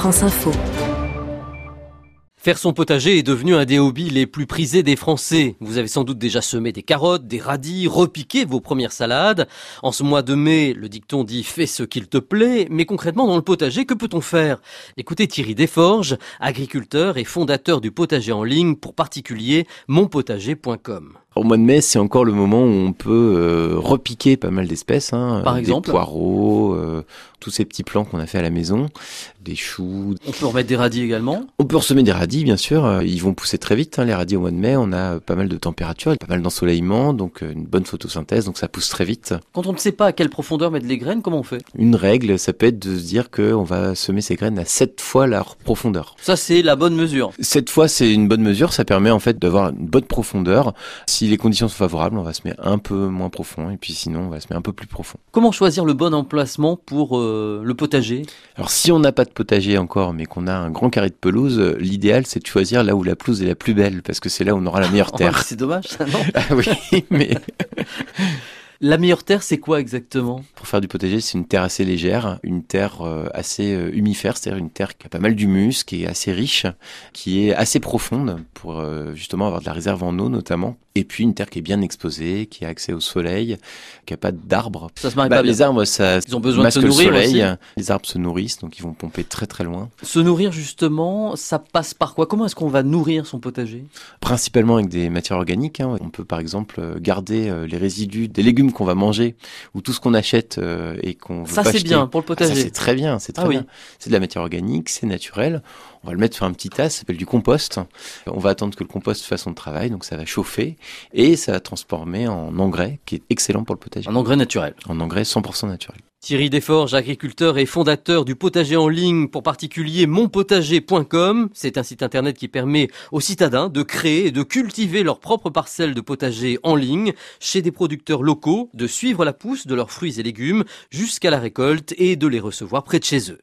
France Info. Faire son potager est devenu un des hobbies les plus prisés des Français. Vous avez sans doute déjà semé des carottes, des radis, repiqué vos premières salades. En ce mois de mai, le dicton dit « fais ce qu'il te plaît », mais concrètement dans le potager, que peut-on faire ? Écoutez Thierry Desforges, agriculteur et fondateur du potager en ligne pour particuliers monpotager.com. Au mois de mai, c'est encore le moment où on peut repiquer pas mal d'espèces. Par exemple, des poireaux, tous ces petits plants qu'on a fait à la maison, des choux. On peut remettre des radis également. On peut ressemer des radis, bien sûr. Ils vont pousser très vite, les radis au mois de mai. On a pas mal de température, pas mal d'ensoleillement, donc une bonne photosynthèse, donc ça pousse très vite. Quand on ne sait pas à quelle profondeur mettre les graines, comment on fait ? Une règle, ça peut être de se dire qu'on va semer ces graines à 7 fois leur profondeur. Ça, c'est la bonne mesure. 7 fois, c'est une bonne mesure. Ça permet en fait d'avoir une bonne profondeur. Si les conditions sont favorables, on va semer un peu moins profond, et puis sinon, on va semer un peu plus profond. Comment choisir le bon emplacement pour le potager ? Alors, si on n'a pas de potager encore, mais qu'on a un grand carré de pelouse, l'idéal, c'est de choisir là où la pelouse est la plus belle, parce que c'est là où on aura la meilleure terre. C'est dommage, ça, non ? Ah oui, mais... La meilleure terre, c'est quoi exactement ? Pour faire du potager, c'est une terre assez légère, une terre assez humifère, c'est-à-dire une terre qui a pas mal d'humus, qui est assez riche, qui est assez profonde pour justement avoir de la réserve en eau notamment. Et puis une terre qui est bien exposée, qui a accès au soleil, qui a pas d'arbres. Ça se marie pas bien. Les arbres, ça Ils ont besoin de se masque le nourrir soleil. aussi. Les arbres se nourrissent, donc ils vont pomper très très loin. Se nourrir justement, ça passe par quoi ? Comment est-ce qu'on va nourrir son potager ? Principalement avec des matières organiques. On peut par exemple garder les résidus des légumes qu'on va manger ou tout ce qu'on achète et qu'on veut Ça, pas c'est jeter. bien pour le potager. Ça, c'est très bien, c'est très Ah oui. bien. C'est de la matière organique, c'est naturel. On va le mettre sur un petit tas, ça s'appelle du compost. On va attendre que le compost fasse son travail, donc ça va chauffer et ça va transformer en engrais qui est excellent pour le potager. Un engrais naturel. En engrais 100% naturel. Thierry Desforges, agriculteur et fondateur du potager en ligne pour particuliers monpotager.com. C'est un site internet qui permet aux citadins de créer et de cultiver leurs propres parcelles de potager en ligne chez des producteurs locaux, de suivre la pousse de leurs fruits et légumes jusqu'à la récolte et de les recevoir près de chez eux.